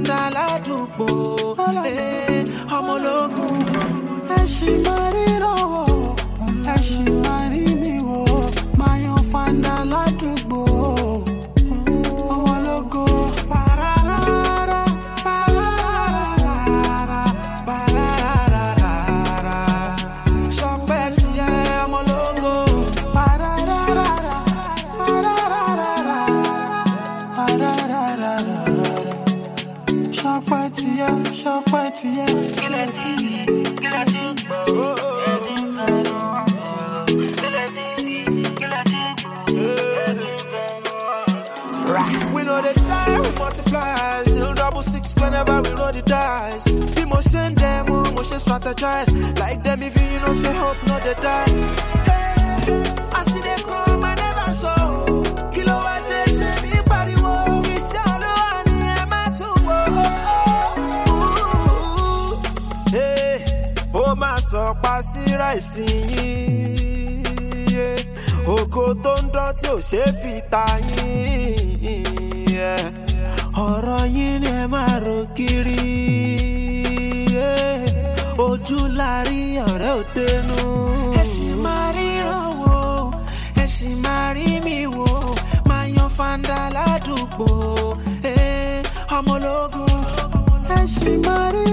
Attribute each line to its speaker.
Speaker 1: fanda ládùúgbò ọmọ ológun.
Speaker 2: Ẹ ṣì máa ríran wò, ẹ ṣì máa rí mi wò, máa yan fanda ládùúgbò ọmọ ológun.
Speaker 1: We know they die, we multiply, still 666 whenever we roll the dice. Emotion them, emotion strategize, like them if you know say hope no they die. I see them come, I never saw. Kilowatt days, everybody walk. It's all on the M2. Hey, oh my so passy rising. Oko tó ń dán tí ò ṣe fi ta yín. Ọ̀rọ̀ yín ni ẹ máa rò kiri. Ojú la rí ọ̀rẹ́ ò dénú. Ẹ sì máa ríran wò, ẹ sì máa rí mi wò. Máa yan fanda ládùúgbò ọmọ ológun.
Speaker 2: Ẹ ṣì máa rí